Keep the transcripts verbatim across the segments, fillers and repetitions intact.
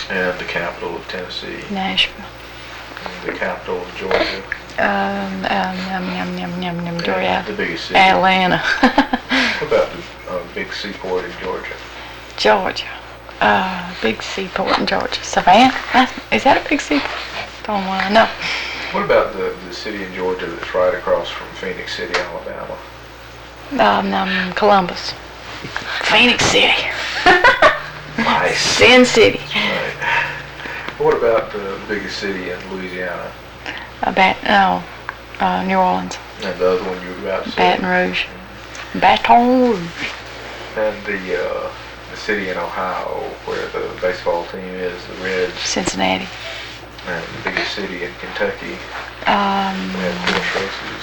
And the capital of Tennessee. Nashville. And the capital of Georgia. Um, um, yum, yum, yum, yum, yum, Georgia. The biggest city. Atlanta. What about the uh, big seaport in Georgia? Georgia. Uh, big seaport in Georgia. Savannah? That's, is that a big seaport? Don't want to know. What about the, the city in Georgia that's right across from Phoenix City, Alabama? Um, um, Columbus. Phoenix City. Nice. Sin City. Right. What about the biggest city in Louisiana? Uh, Bat, no, uh, New Orleans. And the other one you were about to say? Baton Rouge. Baton Rouge. And the, uh, the city in Ohio where the baseball team is, the Reds. Cincinnati. And the biggest city in Kentucky. Um, We had horse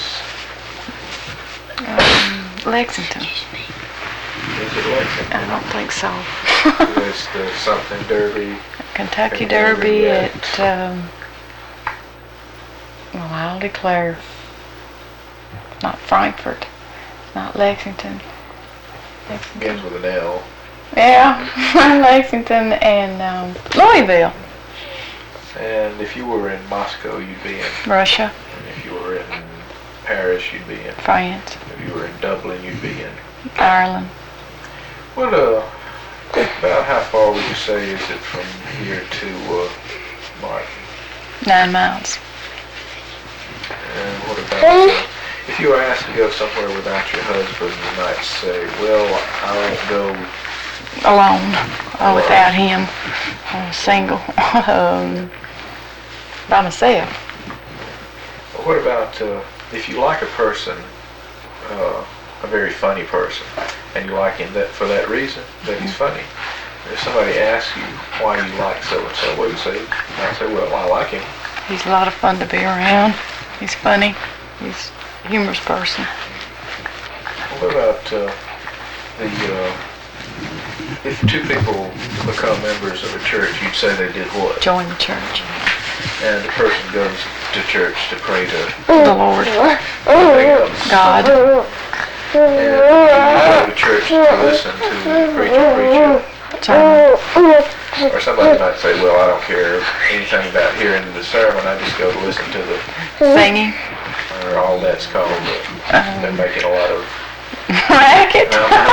races. um, Lexington. Is it Lexington? I don't think so. It's the something Derby. Kentucky Kentucky Derby Derby, at, um, well, I'll declare, not Frankfurt, not Lexington. Lexington. Begins with an L. Yeah, Lexington and um, Louisville. And if you were in Moscow, you'd be in. Russia. And if you were in Paris, you'd be in. France. If you were in Dublin, you'd be in. Ireland. What, uh, about how far would you say is it from here to, uh, Martin? Nine miles. And what about, uh, if you were asked to go somewhere without your husband, you might say, well, I won't go Alone. Oh, without him. I'm single. um, by myself. Well, what about, uh, if you like a person, uh, a very funny person, and you like him that for that reason, that he's funny. If somebody asks you why you like so-and-so, what do you say? You might say, well, I like him. He's a lot of fun to be around. He's funny. He's a humorous person. What about uh, the, uh, if two people become members of a church, you'd say they did what? Join the church. And the person goes to church to pray to The Lord. God. And you go to church to listen to the preacher preach. Sermon. Or somebody might say, well, I don't care anything about hearing the sermon, I just go to listen to the, Singing. or all that's called, uh, they're making a lot of Racket.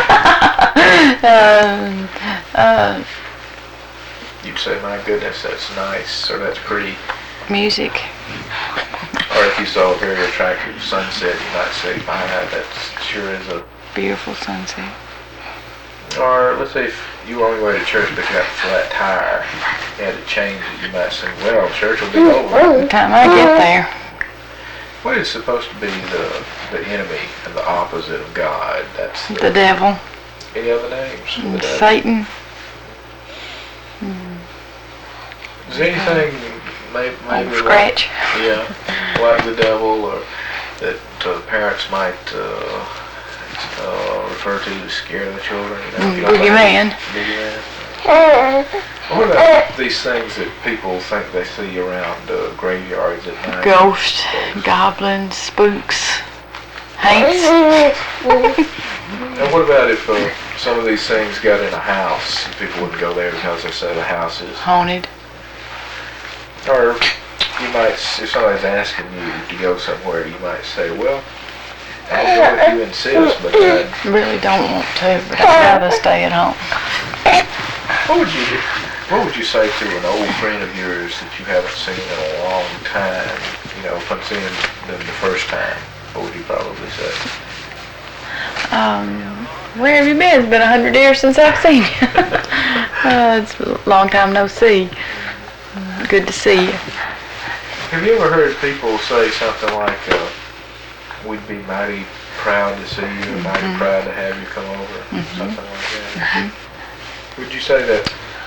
uh, um, uh, you'd say, my goodness, that's nice, or that's pretty. music. Or if you saw a very attractive sunset, you might say, my, that sure is a... Beautiful sunset. Or let's say if you were on your way to church but you got a flat tire, you had to change it, you might say, well, church will be over. By the time I get there. What is supposed to be the the enemy and the opposite of God? That's the, The devil. Any other names for the devil? Satan. Is there anything maybe, maybe Old Scratch. Like, yeah, like the devil, or that uh, parents might uh, uh, refer to as scared of the children? You know, if you don't Boogeyman. like Boogeyman. What about these things that people think they see around uh, graveyards at night? Ghosts, goblins, spooks, haints. And what about if uh, some of these things got in a house and people wouldn't go there because they say the house is Haunted. Or you might, if somebody's asking you to go somewhere, you might say, well, I'll go if you insist, but I Really don't want to, but I'd rather stay at home. what would you do? What would you say to an old friend of yours that you haven't seen in a long time? You know, upon seeing them the first time, what would you probably say? Um, where have you been? It's been a hundred years since I've seen you. uh, it's a long time no see. Good to see you. Have you ever heard people say something like, uh, we'd be mighty proud to see you, and mighty Mhm. proud to have you come over, Mhm. something like that? Mhm. Would you say that